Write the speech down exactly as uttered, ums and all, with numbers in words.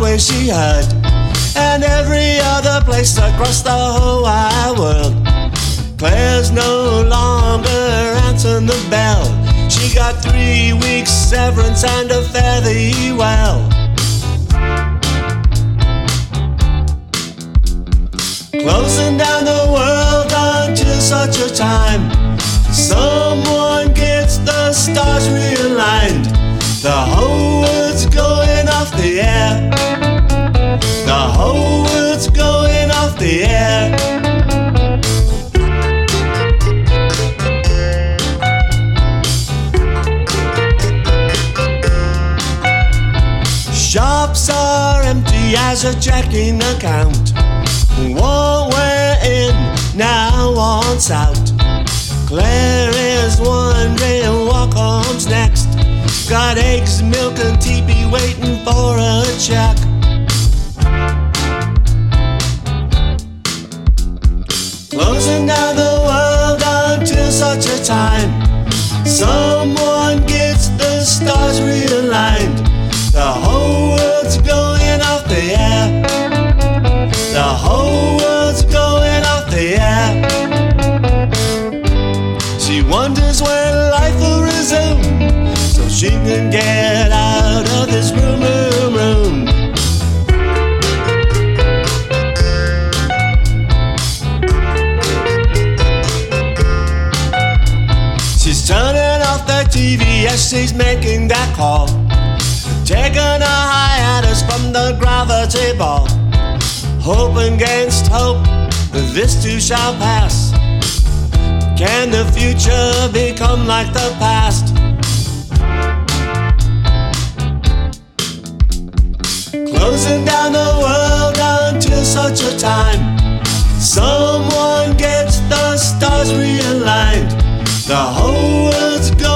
Broadway she heard, and every other place across the whole wide world. Claire's no longer answering the bell. She got three weeks severance and a fare thee well. Closing down the world until such a time someone gets the stars realigned. The whole world's going off the air. The whole world's going off the air. Shops are empty as a checking account. One way in, now one's out. Claire is wondering what comes next. Got eggs, milk and teepee waiting for a check. Closing down the world until such a time someone gets the stars realigned. The whole world's going off the air. The whole world's going off the air. She wonders when life will resume, so she can get out of this room, room, room. She's turning off the T V as she's making that call, taking a hiatus from the gravity ball. Hope against hope that this too shall pass. Can the future become like the past? Closing down the world until such a time someone gets the stars realigned. The whole world's going